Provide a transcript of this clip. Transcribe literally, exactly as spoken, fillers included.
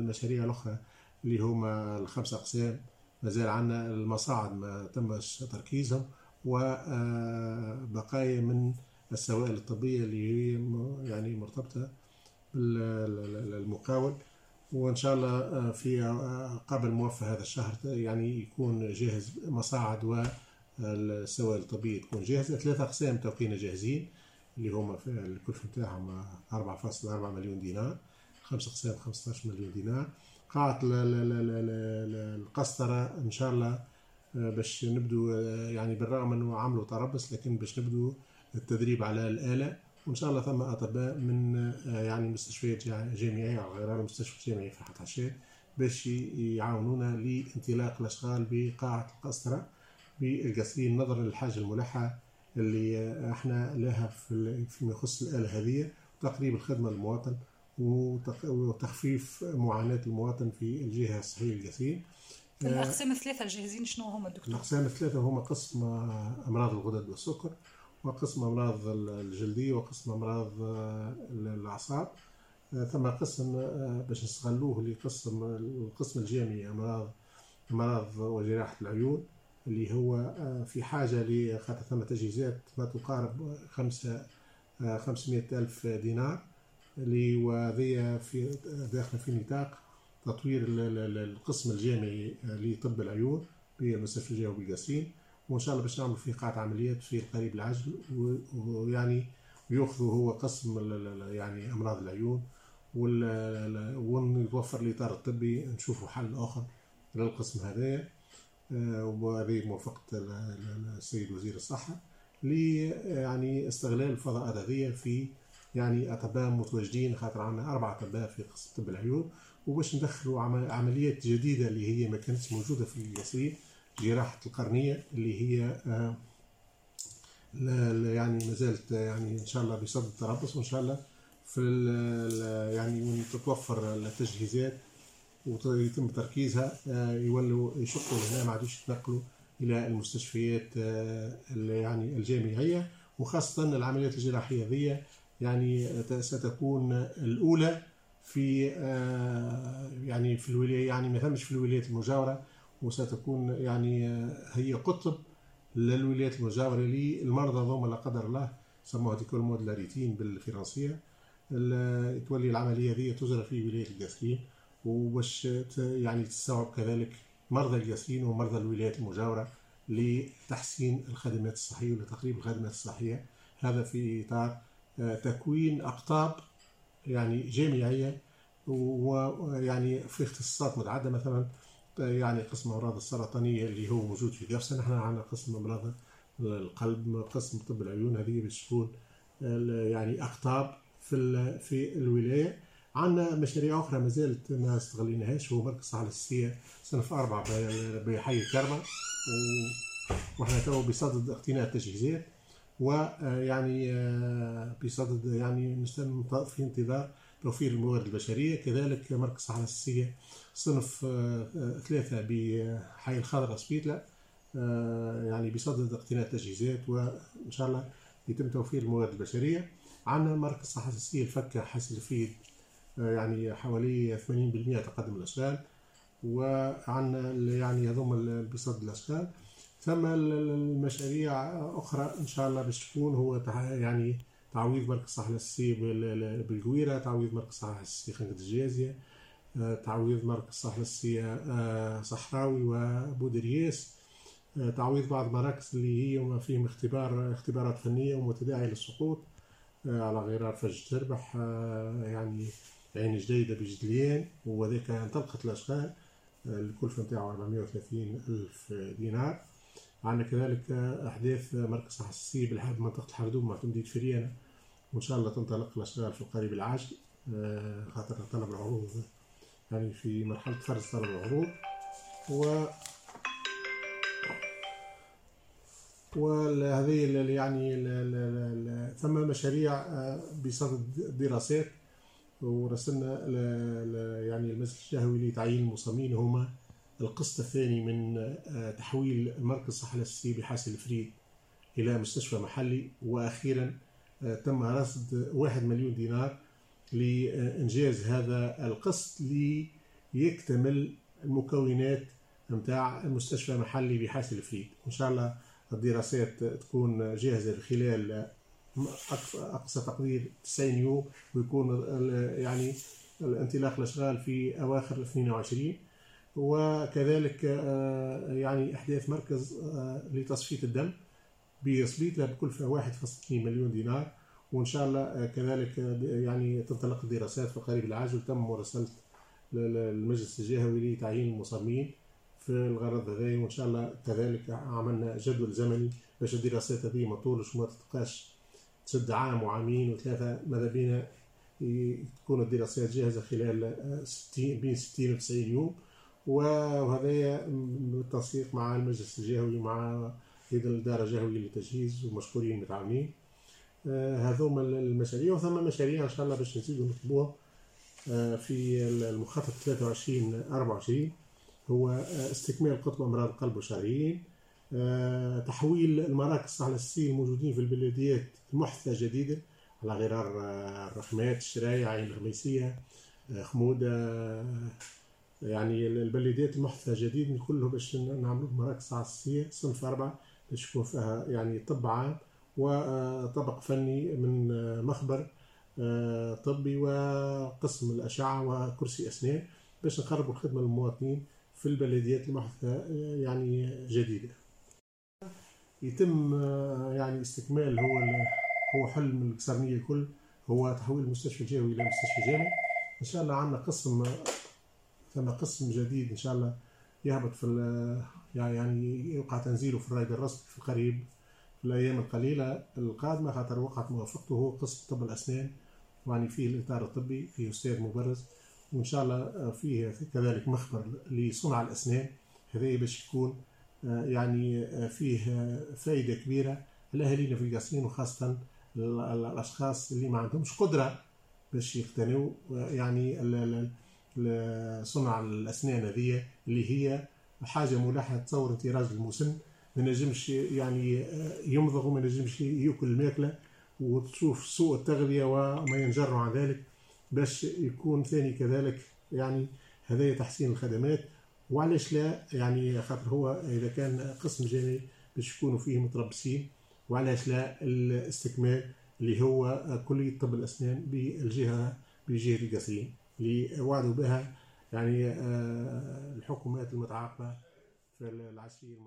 المشاريع الأخرى اللي هما الخمسة أقسام مازال عندنا المصاعد ما تمش تركيزهم، وبقايا من السوائل الطبية اللي هي يعني مرتبطة بالمقاول. وإن شاء الله في قبل موفى هذا الشهر يعني يكون جاهز مصاعد والسوائل الطبية تكون جاهزة. ثلاثة أقسام توقينا جاهزين اللي هما في الكلفة نتاعهم أربعة فاصلة أربعة مليون دينار، خمس أقسام خمسة عشر مليون دينار. قاعة القسطرة إن شاء الله باش نبدو يعني بالرغم أنه عملوا تربص لكن باش نبدو التدريب على الآلة، وإن شاء الله ثم أطباء من يعني مستشفيات جامعية أو غيرها المستشفى الجامعي في حتى عشير باش يعاونونا لانطلاق الأشغال بقاعة القسطرة بالقصرين نظرا للحاجة الملحة اللي احنا لها فيما يخص الآلة هذه، وتقريب الخدمة للمواطن وتخفيف معاناة المواطن في الجهة الصحية للقصرين. الأقسام الثلاثة الجاهزين شنو هما الدكتور؟ الأقسام الثلاثة هما قسم أمراض الغدد والسكر، وقسم أمراض الجلدية، وقسم أمراض الأعصاب. ثم قسم باش نستغلوه لقسم القسم الجامعي أمراض أمراض وجراحة العيون اللي هو في حاجة لخاطر ثم تجهيزات ما تقارب خمسة خمسمائة ألف دينار اللي وذي في داخل في نطاق تطوير القسم الجامعي لطب العيون بالمستشفى الجامعي بالقصرين، وإن شاء الله باش نعمل فيه قاعة عمليات في القريب العاجل، ويعني يأخذوا هو قسم يعني أمراض العيون ونتوفر الإطار الطبي نشوفوا حل آخر للقسم هذا. وهذه موافقة السيد وزير الصحة لي يعني استغلال الفضاءات هذه في يعني أطباء متواجدين، خاطر عندنا أربعة أطباء في قسم طب العيون، وباش ندخلوا عمليات جديدة اللي هي ما كانتش موجودة في القصرين، جراحة القرنية اللي هي آه يعني ما زالت يعني إن شاء الله بصدد التربص، وإن شاء الله في يعني تتوفر التجهيزات ويتم تركيزها يولوا يشقوا هنا ما عادوش يتنقلوا إلى المستشفيات يعني الجامعية، وخاصة العمليات الجراحية ذي يعني ستكون الأولى في يعني في الولاية يعني ما ثمش في الولايات المجاورة، وستكون يعني هي قطب للولايات المجاورة للمرضى ذوما لا قدر الله سموها ديكول مودلاريتين بالفرنسية. تولي العملية ذي تجرى في ولاية القصرين وباش يعني تستوعب كذلك مرضى القصرين ومرضى الولايات المجاورة لتحسين الخدمات الصحية ولتقريب الخدمات الصحية. هذا في إطار تكوين أقطاب يعني جامعية ويعني في اختصاصات متعددة، مثلا يعني قسم أمراض السرطانية اللي هو موجود في قفصة، نحن عندنا قسم أمراض القلب، قسم طب العيون، هذه باش تكون يعني أقطاب في في الولاية. عندنا مشاريع أخرى ما زالت ما استغليناهاش، هو مركز الصحة الأساسية صنف أربعة بحي الكرمة، وإحنا تو بصدد اقتناء التجهيزات، ويعني بصدد يعني نستنى في انتظار توفير الموارد البشرية. كذلك مركز الصحة الأساسية صنف ثلاثة بحي الخضراء سبيتلا يعني بصدد اقتناء التجهيزات، وإن شاء الله يتم توفير الموارد البشرية. عندنا مركز الصحة الأساسية الفكة حسن الفيد يعني حوالي ثمانين بالمئة تقدم الأشغال، وعندنا يعني هذوما بصدد الأشغال. ثم المشاريع أخرى إن شاء الله باش تكون هو يعني تعويض مركز الصحة الأساسية بالقويرة، تعويض مركز الصحة الأساسية خنقة الجازية، تعويض مركز الصحة الأساسية صحراوي وبودرياس، تعويض بعض المراكز اللي هي فيهم اختبار اختبارات فنية ومتداعية للسقوط على غرار فج تربح يعني عين جديدة بجدليان، وذاك انطلقت الأشغال الكلفة نتاعو أربعمائة وثلاثين ألف دينار. عندنا كذلك أحداث مركز الصحة الأساسية بالحد منطقة الحردوم مع تمديد فريانة، وإن شاء الله تنطلق الأشغال في القريب العاجل، خاطر طلب العروض يعني في مرحلة فرز طلب العروض. و وهذه يعني ثم مشاريع بصدد دراسات، ورسلنا يعني المجلس الشهوي لتعيين المصممين هما القسط الثاني من تحويل مركز الصحة الأساسية بحاسل الفريد إلى مستشفى محلي، وأخيرا تم رصد واحد مليون دينار لإنجاز هذا القسط يكتمل المكونات نتاع المستشفى المحلي بحاسي الفريد. وإن شاء الله الدراسات تكون جاهزة خلال أقصى تقدير تسعين يوم، ويكون يعني الانطلاق الأشغال في أواخر اثنين وعشرين. وكذلك يعني إحداث مركز لتصفية الدم بسبيتلا بكلفة واحد فاصلة اثنين مليون دينار. وإن شاء الله كذلك يعني تنطلق الدراسات في القريب العاجل. تم مراسلة المجلس الجهوي لتعيين المصممين في الغرض هذا، وإن شاء الله كذلك عملنا جدول زمني باش الدراسات هذه ما طولش وما تبقاش تشد عام وعامين وثلاثة، ماذا بينا تكون الدراسات جاهزة خلال ستين بين ستين و تسعين يوم. وهذا بالتنسيق مع المجلس الجهوي ومع أيضا الإدارة الجهوية للتجهيز، ومشكورين متعاونين. آه هذوما المشاريع، وثم مشاريع إن شاء الله باش نزيدوا نطلبوها آه في المخطط ثلاثة وعشرين أربعة وعشرين، هو آه استكمال قطب أمراض القلب والشرايين، آه تحويل المراكز على السي الموجودين في البلديات المحدثة جديدة على غرار آه الرحمات، الشرايع، عين الغميسية، آه خمودة، آه يعني البلديات المحدثة جديد كله باش نعملوا مراكز عصرية صنف أربعة باش يكون فيها يعني طب عام وطبق فني من مخبر طبي وقسم الأشعة وكرسي أسنان باش نقربوا الخدمة للمواطنين في البلديات المحدثة يعني جديدة. يتم يعني استكمال هو هو حلم القصرنية الكل، هو تحويل المستشفى الجهوي إلى مستشفى جامعي. إن شاء الله عندنا قسم ثم قسم جديد إن شاء الله يهبط في يعني يوقع تنزيله في الرائد الرسمي في القريب في الأيام القليلة القادمة، خاطر وقعت موافقته هو قسم طب الأسنان، يعني فيه الإطار الطبي، فيه أستاذ مبرز، وإن شاء الله فيه كذلك مخبر لصنع الأسنان. هذا باش يكون يعني فيه فائدة كبيرة لأهالينا في القصرين، وخاصة الأشخاص اللي ما عندهمش قدرة باش يقتنوا يعني صنع الأسنان هذه اللي هي حاجة ملحة. تصور انت راجل مسن ما نجمش يعني يمضغ وما نجمش يأكل الماكلة، وتشوف سوء التغذية وما ينجر عن ذلك، باش يكون ثاني كذلك يعني هذا تحسين الخدمات. وعلاش لا يعني خاطر هو إذا كان قسم جامعي باش يكونوا فيه متربصين، وعلاش لا الاستكمال اللي هو كلية طب الأسنان بالجهة بجهة القصرين اللي وعدوا بها يعني الحكومات المتعاقبة في العشرين.